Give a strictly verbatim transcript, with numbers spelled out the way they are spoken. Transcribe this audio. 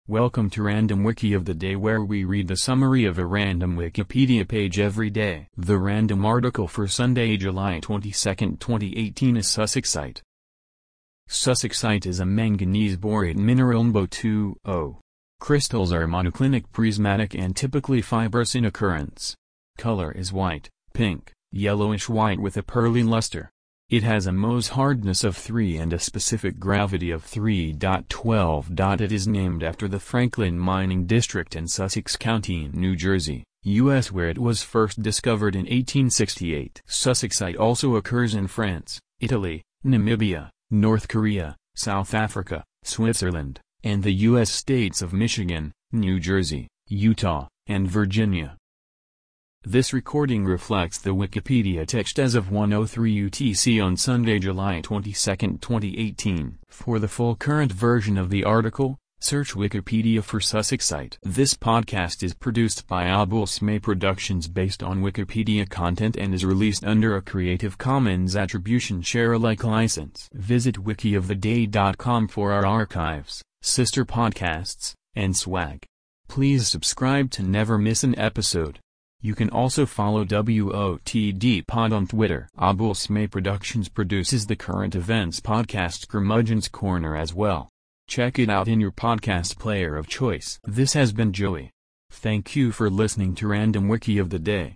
Welcome to Random Wiki of the Day, where we read the summary of a random Wikipedia page every day. The random article for Sunday, July twenty-second, twenty eighteen is Sussexite. Sussexite is a manganese borate mineral M b O two O. Crystals are monoclinic, prismatic and typically fibrous in occurrence. Color is white, pink, yellowish white with a pearly luster. It has a Mohs hardness of three and a specific gravity of three point one two. It is named after the Franklin Mining District in Sussex County, New Jersey, U S, where it was first discovered in eighteen sixty-eight. Sussexite also occurs in France, Italy, Namibia, North Korea, South Africa, Switzerland, and the U S states of Michigan, New Jersey, Utah, and Virginia. This recording reflects the Wikipedia text as of one oh three U T C on Sunday, July twenty-second, twenty eighteen. For the full current version of the article, search Wikipedia for Sussexite. This podcast is produced by Abulsme Productions based on Wikipedia content and is released under a Creative Commons Attribution Share Alike license. Visit wiki of the day dot com for our archives, sister podcasts, and swag. Please subscribe to never miss an episode. You can also follow W O T D Pod on Twitter. Abulsme Productions produces the current events podcast Curmudgeon's Corner as well. Check it out in your podcast player of choice. This has been Joey. Thank you for listening to Random Wiki of the Day.